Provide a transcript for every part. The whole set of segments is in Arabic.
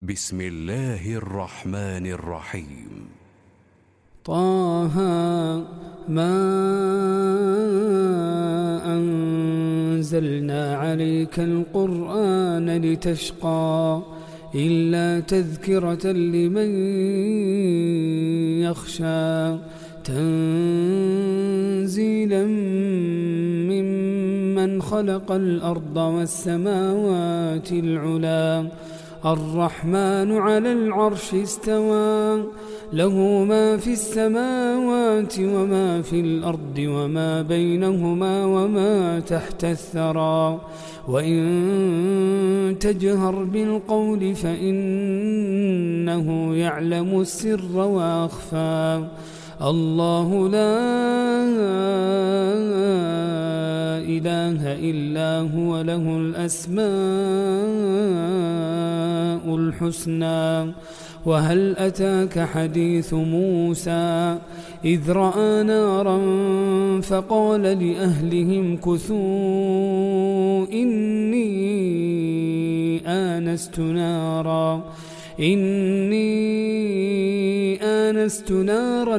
بسم الله الرحمن الرحيم. طه ما أنزلنا عليك القرآن لتشقى إلا تذكرة لمن يخشى تنزيلا ممن خلق الأرض والسماوات العلى الرحمن على العرش استوى له ما في السماوات وما في الأرض وما بينهما وما تحت الثرى وإن تجهر بالقول فإنه يعلم السر وأخفى الله لا إله إلا هو له الأسماء الحسنى وهل أتاك حديث موسى إذ رأى نارا فقال لأهلهم كثوا إني آنست نارا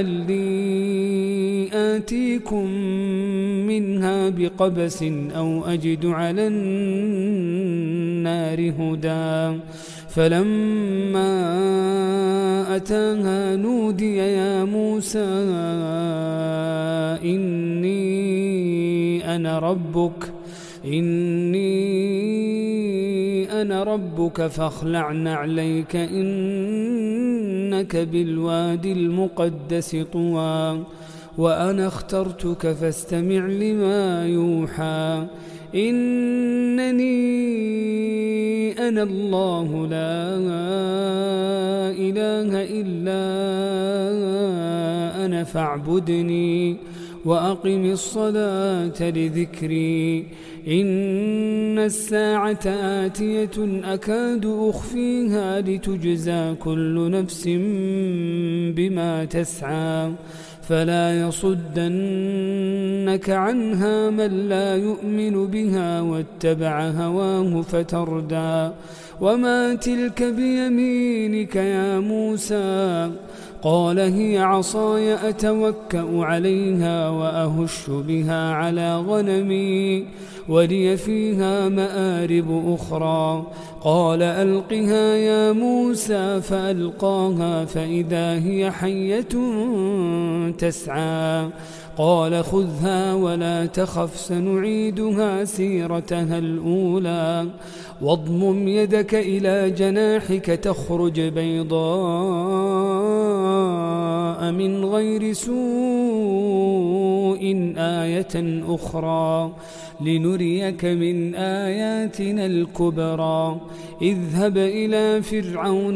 لعلي آتيكم منها بقبس أو أجد على النار هدى فلما أتاها نودي يا موسى إني أنا ربك فاخلع نعليك إنك بالوادي المقدس طوى وأنا اخترتك فاستمع لما يوحى إنني أنا الله لا إله إلا أنا فاعبدني وأقم الصلاة لذكري إن الساعة آتية أكاد أخفيها لتجزى كل نفس بما تسعى فلا يصدنك عنها من لا يؤمن بها واتبع هواه فتردى وما تلك بيمينك يا موسى قال هي عصاي أتوكأ عليها وأهش بها على غنمي ولي فيها مآرب أخرى قال ألقها يا موسى فألقاها فإذا هي حية تسعى قال خذها ولا تخف سنعيدها سيرتها الأولى واضمم يدك إلى جناحك تخرج بيضاء من غير سوء آية أخرى لنريك من آياتنا الكبرى اذهب إلى فرعون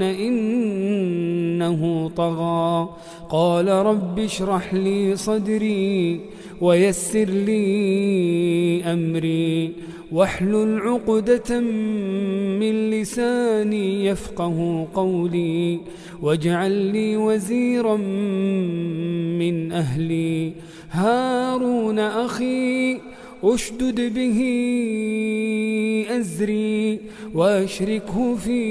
إنه طغى قال رب اشرح لي صدري ويسر لي أمري واحلل عقدة من لساني يفقه قولي واجعل لي وزيرا من أهلي هارون أخي أشدد به أزري وأشركه في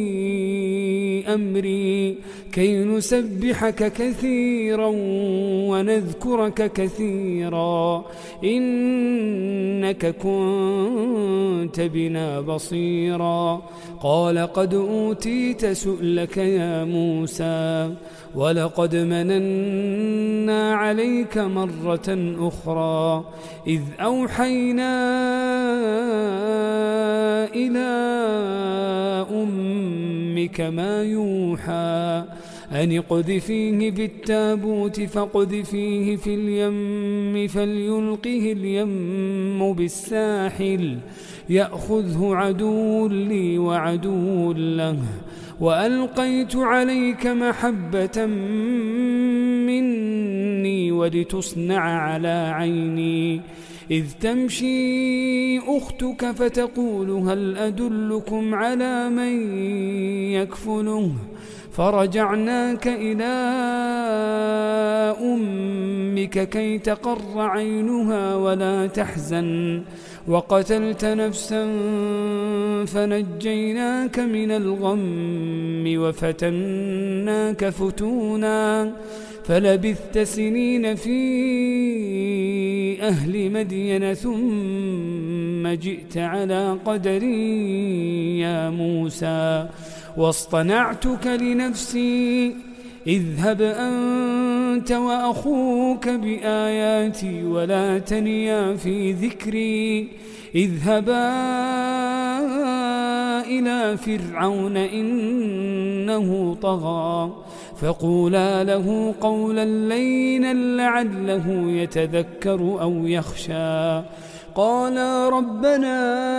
أمري كي نسبحك كثيرا ونذكرك كثيرا إنك كنت بنا بصيرا قال قد أوتيت سؤلك يا موسى ولقد مننا عليك مرة أخرى إذ أوحينا إلى أمك ما يوحى أن اقذفيه بالتابوت فاقذفيه في اليم فليلقه اليم بالساحل يأخذه عدو لي وعدو له وألقيت عليك محبة مني ولتصنع على عيني إذ تمشي أختك فتقول هل أدلكم على من يكفله فرجعناك إلى أمك كي تقر عينها ولا تحزن وقتلت نفسا فنجيناك من الغم وفتناك فتونا فلبثت سنين في أهل مدين ثم جئت على قدري يا موسى واصطنعتك لنفسي اذهب أنت وأخوك بآياتي ولا تنيا في ذكري اذهبا إلى فرعون إنه طغى فقولا له قولا لينا لعله يتذكر أو يخشى قالا ربنا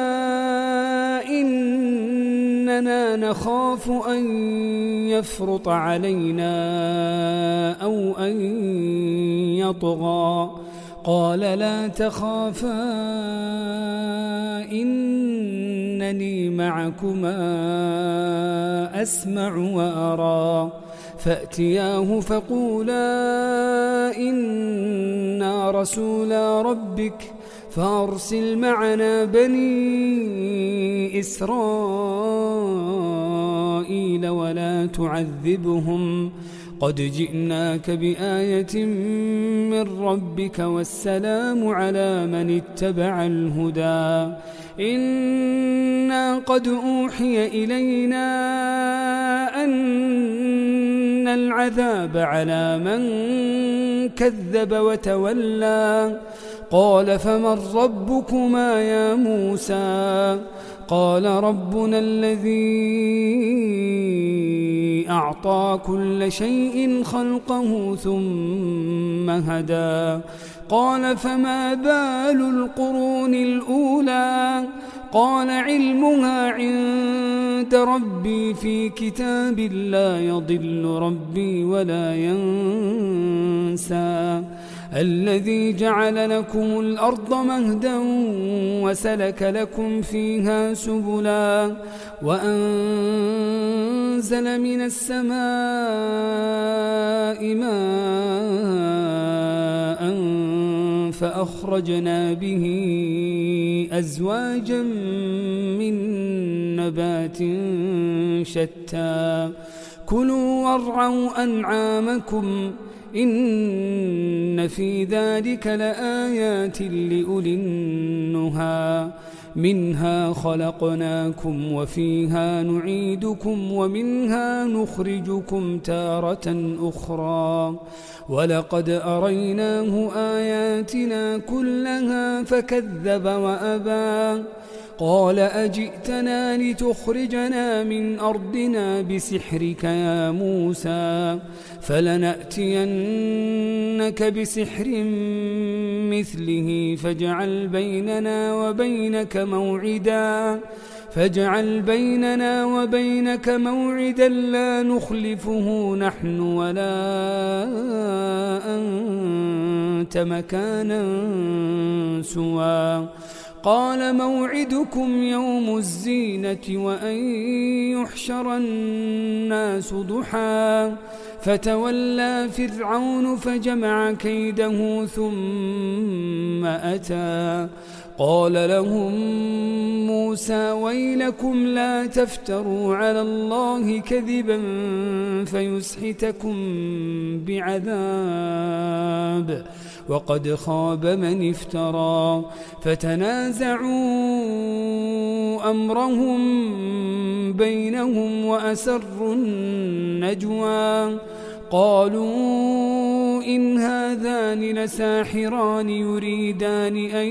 إننا نخاف أن يفرط علينا أو أن يطغى قال لا تخافا إنني معكما أسمع وأرى فأتياه فقولا إنا رسولا ربك فأرسل معنا بني إسرائيل ولا تعذبهم قد جئناك بآية من ربك والسلام على من اتبع الهدى إنا قد أوحي إلينا أن العذاب على من كذب وتولى قال فمن ربكما يا موسى قال ربنا الذي أعطى كل شيء خلقه ثم هدى قال فما بال القرون الأولى قال علمها عند ربي في كتاب لا يضل ربي ولا ينسى الذي جعل لكم الأرض مهدا وسلك لكم فيها سبلا وأنزل من السماء ماء فأخرجنا به أزواجا من نبات شتى كلوا وارعوا أنعامكم إن في ذلك لآيات لأولي النهى منها خلقناكم وفيها نعيدكم ومنها نخرجكم تارة أخرى ولقد أريناه آياتنا كلها فكذب وأبى قال أجئتنا لتخرجنا من أرضنا بسحرك يا موسى فلنأتينك بسحر مثله فاجعل بيننا وبينك موعدا لا نخلفه نحن ولا أنت مكانا سوى قال موعدكم يوم الزينة وأن يحشر الناس ضحى فتولى فرعون فجمع كيده ثم أتى قال لهم موسى ويلكم لا تفتروا على الله كذبا فيسحتكم بعذاب وقد خاب من افترى فتنازعوا أمرهم بينهم وأسروا النجوى قالوا إن هذان لساحران يريدان أن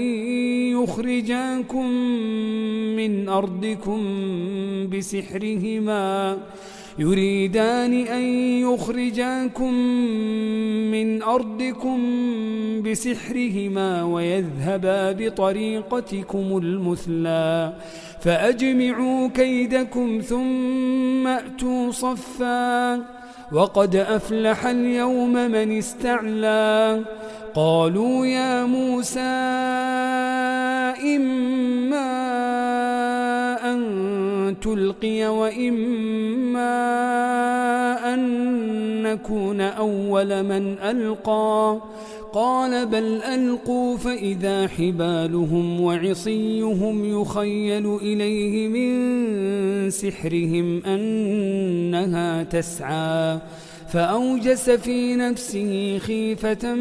يخرجاكم من أرضكم بسحرهما ويذهبا بطريقتكم المثلى فأجمعوا كيدكم ثم أتوا صفا وقد أفلح اليوم من استعلى قالوا يا موسى إما أن تلقي نلقي وإما أن نكون أول من ألقى قال بل ألقوا فإذا حبالهم وعصيهم يخيل إليه من سحرهم أنها تسعى فأوجس في نفسه خيفة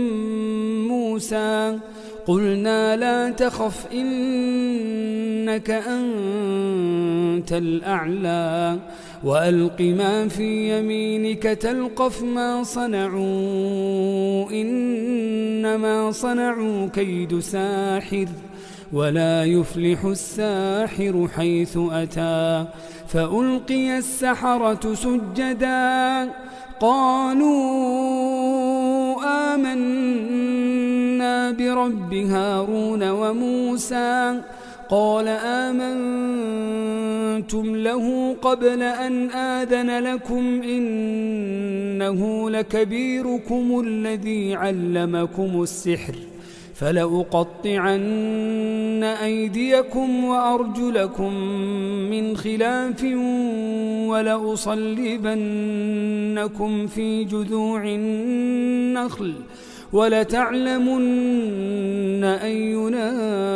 موسى قلنا لا تخف إنك أنت الأعلى وألق ما في يمينك تلقف ما صنعوا إنما صنعوا كيد ساحر ولا يفلح الساحر حيث أتى فألقي السحرة سجدا قالوا آمنا برب هارون وموسى قال آمنتم له قبل أن آذن لكم إنه لكبيركم الذي علمكم السحر فلأقطعن أيديكم وأرجلكم من خلاف ولأصلبنكم في جذوع النخل ولتعلمن أينا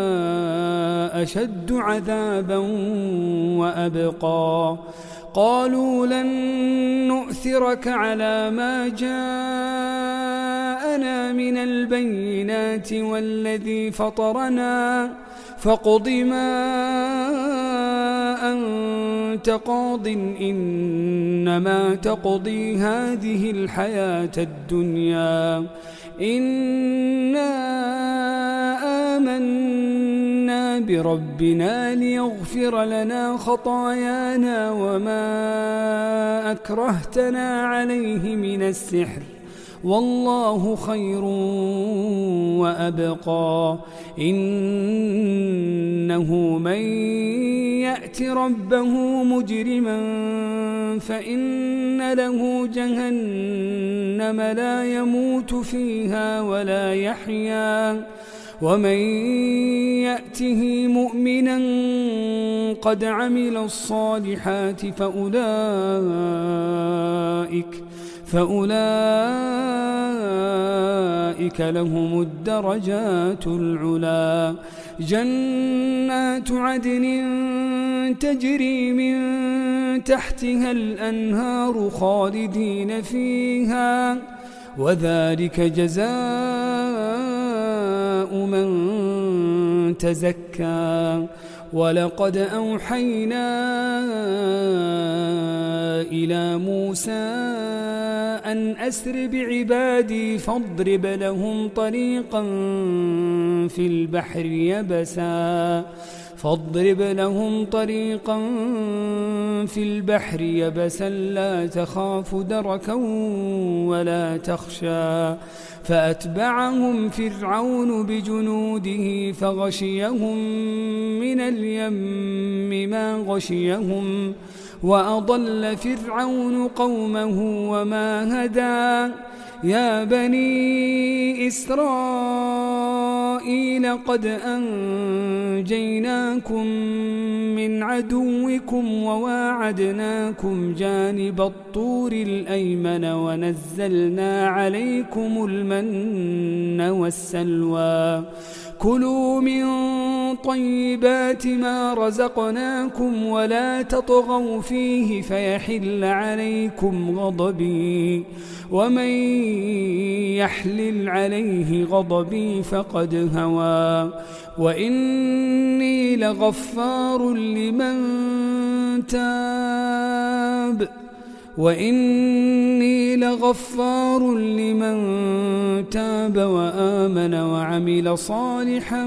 أشد عذابا وأبقى قالوا لن نؤثرك على ما جاءنا من البينات والذي فطرنا فاقض ما أنت قاض إنما تقضي هذه الحياة الدنيا إنا آمنا بربنا ليغفر لنا خطايانا وما أكرهتنا عليه من السحر والله خير وأبقى إنه من يأت ربه مجرما فإن له جهنم لا يموت فيها ولا يحيا ومن يأته مؤمنا قد عمل الصالحات فأولئك لهم الدرجات العلا جنات عدن تجري من تحتها الأنهار خالدين فيها وذلك جزاء من تزكى ولقد أوحينا إلى موسى أن أسر بعبادي فاضرب لهم طريقا في البحر يبسا لا تخاف دركا ولا تخشى فأتبعهم فرعون بجنوده فغشيهم من اليم ما غشيهم وأضل فرعون قومه وما هدى يا بني إسرائيل قد أنجيناكم من عدوكم وواعدناكم جانب الطور الأيمن ونزلنا عليكم المن والسلوى كلوا من طيبات ما رزقناكم ولا تطغوا فيه فيحل عليكم غضبي ومن يحلل عليه غضبي فقد هوى وإني لغفار لمن تاب وآمن وعمل صالحا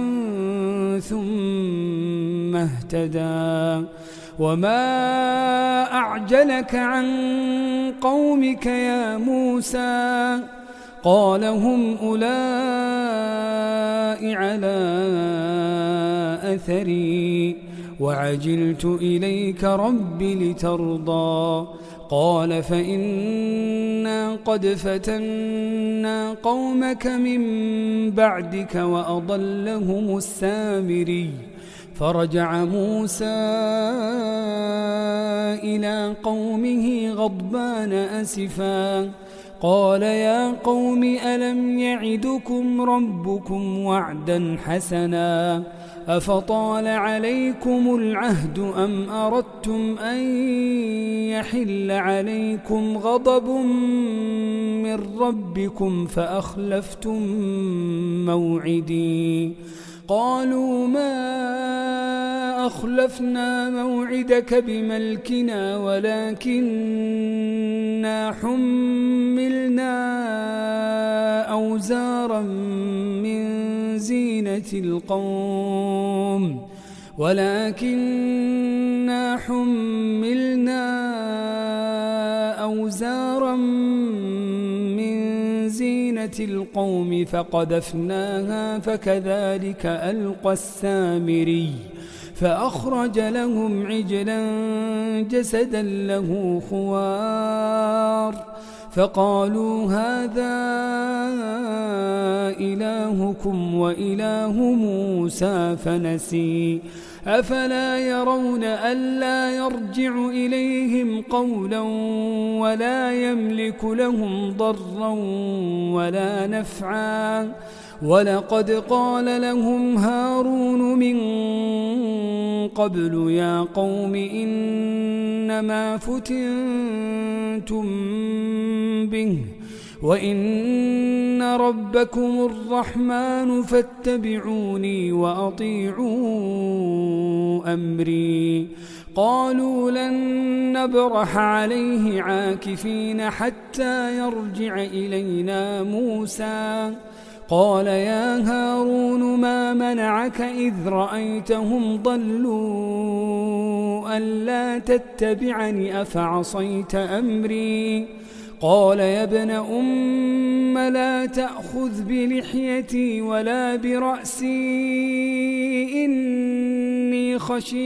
ثم اهتدى وما أعجلك عن قومك يا موسى قال هم أولئك على أثري وعجلت إليك رب لترضى قال فإنا قد فتنا قومك من بعدك وأضلهم السامري فرجع موسى إلى قومه غضبان أسفا قال يا قوم ألم يعدكم ربكم وعدا حسنا أفطال عليكم العهد أم أردتم أن يحل عليكم غضب من ربكم فأخلفتم موعدي قالوا ما أخلفنا موعدك بملكنا ولكننا حملنا أوزارا من زينة القوم فقذفناها فكذلك ألقى السامري فأخرج لهم عجلا جسدا له خوار فقالوا هذا إلهكم وإله موسى فنسي أفلا يرون ألا يرجع إليهم قولا ولا يملك لهم ضرا ولا نفعا ولقد قال لهم هارون من قبل يا قوم إنما فتنتم به وإن ربكم الرحمن فاتبعوني وأطيعوا أمري قالوا لن نبرح عليه عاكفين حتى يرجع إلينا موسى قال يا هارون ما منعك إذ رأيتهم ضلوا ألا تتبعني أفعصيت أمري قال يا ابن أم لا تأخذ بلحيتي ولا برأسي إني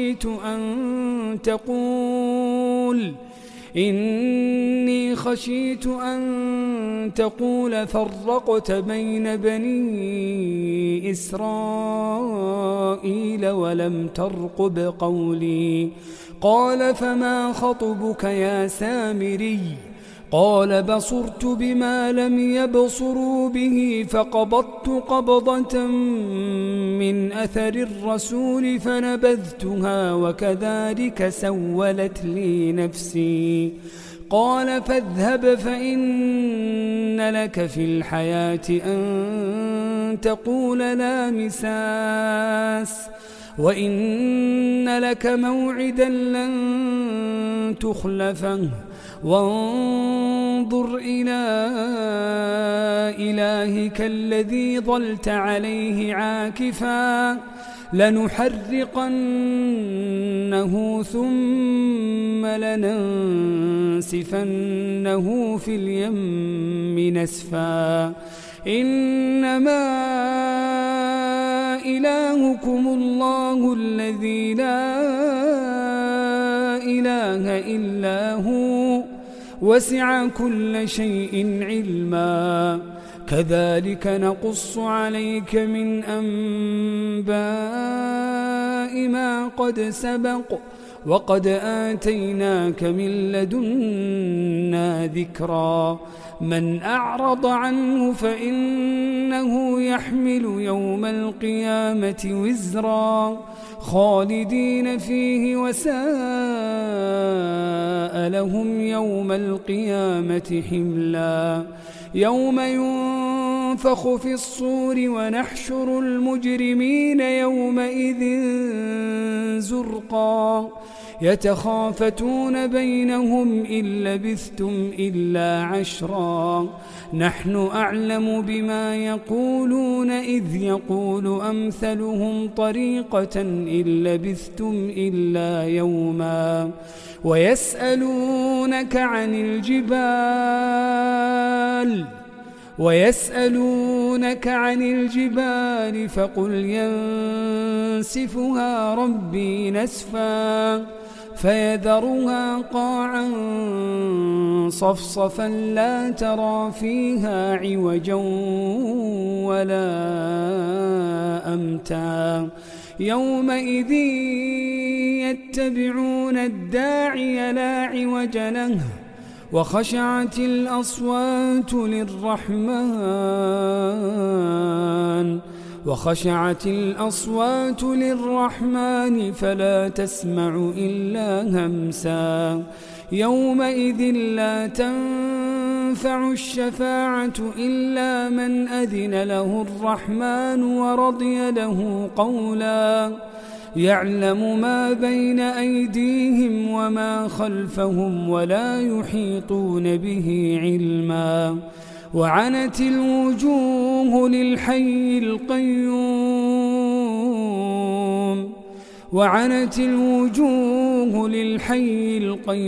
خشيت أن تقول فرقت بين بني إسرائيل ولم ترقب قولي قال فما خطبك يا سامري قال بصرت بما لم يبصروا به فقبضت قبضة من أثر الرسول فنبذتها وكذلك سولت لي نفسي قال فاذهب فإن لك في الحياة أن تقول لا مساس وإن لك موعدا لن تخلفه وانظر إلى إلهك الذي ظلت عليه عاكفا لنحرقنه ثم لننسفنه في اليم نسفا إنما إلهكم الله الذي لا إله إلا هو وسع كل شيء علما كذلك نقص عليك من أنباء ما قد سبق وقد آتيناك من لدنا ذكرا من أعرض عنه فإنه يحمل يوم القيامة وزرا خالدين فيه وساء لهم يوم القيامة حملا يوم ينفخ في الصور ونحشر المجرمين يومئذ زرقا يتخافتون بينهم إن لبثتم إلا عشرا نحن أعلم بما يقولون إذ يقول أمثلهم طريقة إن لبثتم إلا يوما ويسألونك عن الجبال فقل ينسفها ربي نسفا فيذرها قاعا صفصفا لا ترى فيها عوجا ولا أمتا يومئذ يتبعون الداعي لا عوج له وخشعت الأصوات للرحمن فلا تسمع إلا همسا يومئذ لا تنفع الشفاعة إلا من أذن له الرحمن ورضي له قولا يعلم ما بين أيديهم وما خلفهم ولا يحيطون به علما وعنت الوجوه للحي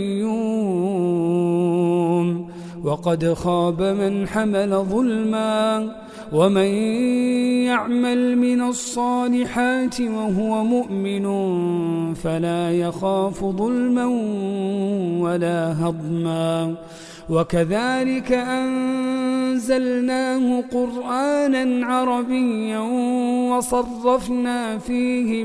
القيوم وقد خاب من حمل ظلما ومن يعمل من الصالحات وهو مؤمن فلا يخاف ظلما ولا هضما وكذلك أنزلناه قرآنا عربيا وصرفنا فيه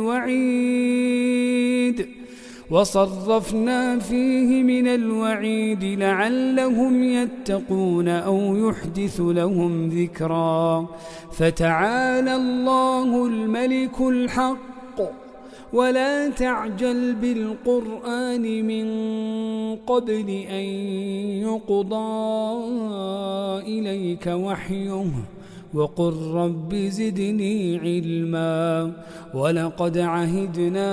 من الوعيد لعلهم يتقون أو يحدث لهم ذكرا فتعالى الله الملك الحق ولا تعجل بالقرآن من قبل أن يقضى إليك وحيه وقل رب زدني علما ولقد عهدنا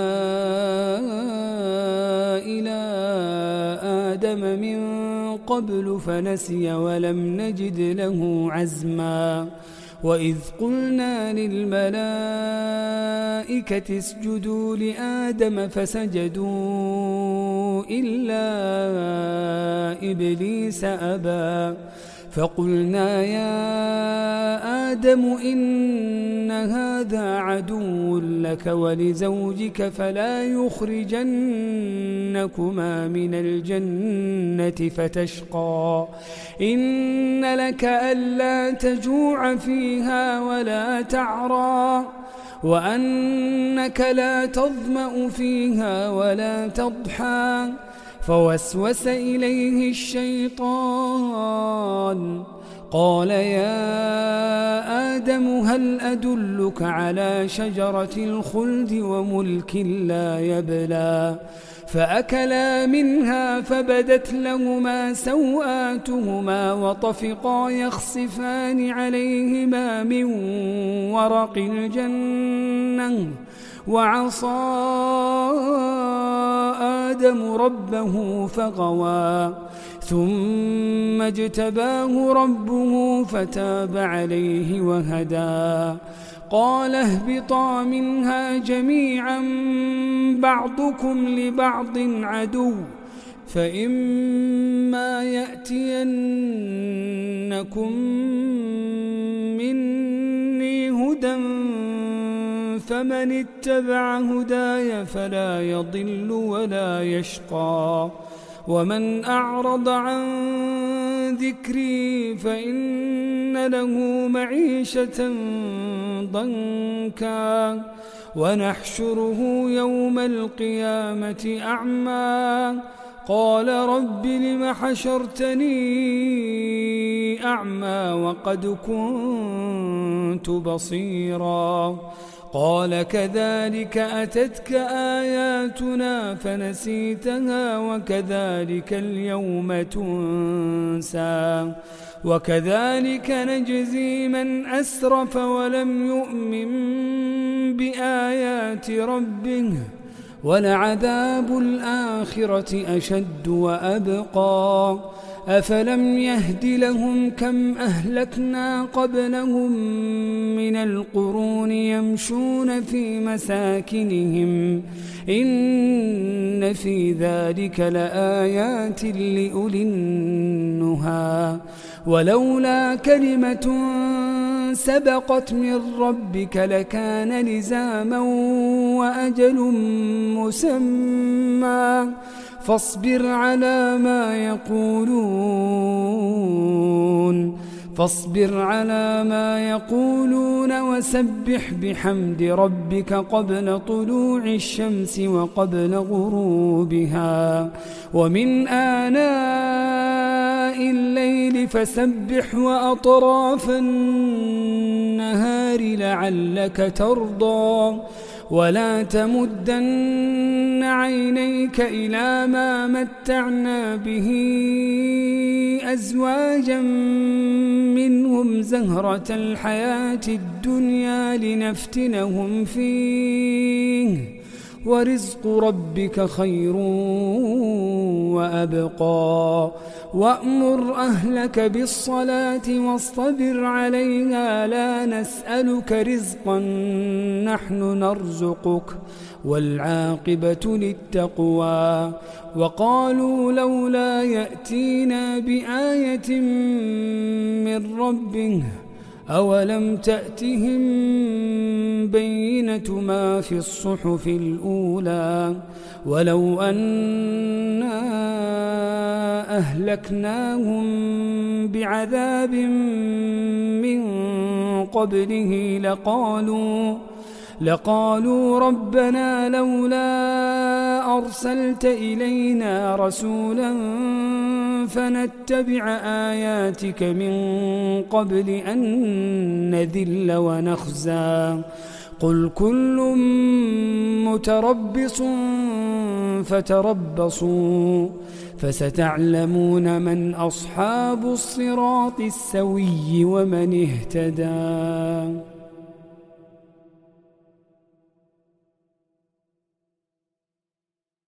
إلى آدم من قبل فنسي ولم نجد له عزما وإذ قلنا للملائكة اسجدوا لآدم فسجدوا إلا إبليس أبى فقلنا يا آدم إن هذا عدو لك ولزوجك فلا يخرجنكما من الجنة فتشقى إن لك ألا تجوع فيها ولا تعرى وأنك لا تظمأ فيها ولا تضحى فوسوس إليه الشيطان قال يا آدم هل أدلك على شجرة الخلد وملك لا يبلى فأكلا منها فبدت لهما سوآتهما وطفقا يخصفان عليهما من ورق الجنة وعصى آدم ربه فغوى ثم اجتباه ربه فتاب عليه وهدى قال اهبطا منها جميعا بعضكم لبعض عدو فإما يأتينكم مني هدى فمن اتبع هداي فلا يضل ولا يشقى ومن أعرض عن ذكري فإن له معيشة ضنكا ونحشره يوم القيامة أعمى قال رب لم حشرتني أعمى وقد كنت بصيرا قال كذلك أتتك آياتنا فنسيتها وكذلك اليوم تنسى وكذلك نجزي من أسرف ولم يؤمن بآيات ربه ولعذاب الآخرة أشد وأبقى أفلم يهد لهم كم أهلكنا قبلهم من القرون يمشون في مساكنهم إن في ذلك لآيات لأولي النهى ولولا كلمة سبقت من ربك لكان لزاما وأجل مسمى فاصبر على ما يقولون فاصبر على ما يقولون وسبح بحمد ربك قبل طلوع الشمس وقبل غروبها ومن آناء الليل فسبح وأطراف النهار لعلك ترضى ولا تمدن عينيك إلى ما متعنا به أزواجا منهم زهرة الحياة الدنيا لنفتنهم فيه ورزق ربك خير وأبقى وأمر أهلك بالصلاة واصطبر عليها لا نسألك رزقا نحن نرزقك والعاقبة للتقوى وقالوا لولا يأتينا بآية من ربه أولم تأتهم بينة ما في الصحف الأولى ولو أنا أهلكناهم بعذاب من قبله لقالوا ربنا لولا أرسلت إلينا رسولا فنتبع آياتك من قبل أن نذل ونخزى قل كل متربص فتربصوا فستعلمون من أصحاب الصراط السوي ومن اهتدى.